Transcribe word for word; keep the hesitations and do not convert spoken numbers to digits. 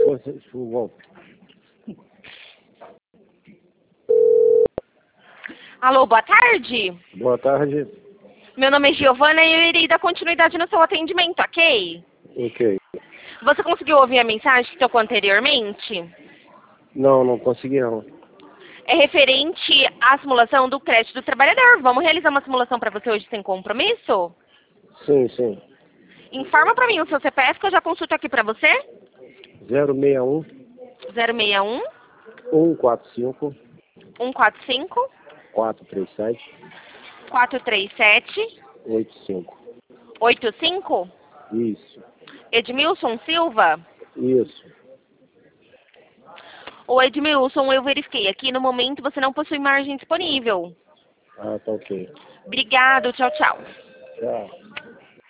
Você, volta. Alô, boa tarde. Boa tarde. Meu nome é Giovana e eu irei dar continuidade no seu atendimento, ok? Ok. Você conseguiu ouvir a mensagem que tocou anteriormente? Não, não consegui não. É referente à simulação do crédito do trabalhador. Vamos realizar uma simulação para você hoje sem compromisso? Sim, sim. Informa para mim o seu C P F que eu já consulto aqui para você. zero seis um, zero seis um, um quatro cinco, um quatro cinco, quatro três sete, quatro três sete, oito cinco. oito cinco. Isso. Edmilson Silva. Isso. Ô Edmilson, eu verifiquei aqui, no momento você não possui margem disponível. Ah, tá ok. Obrigado, tchau, tchau. Tchau.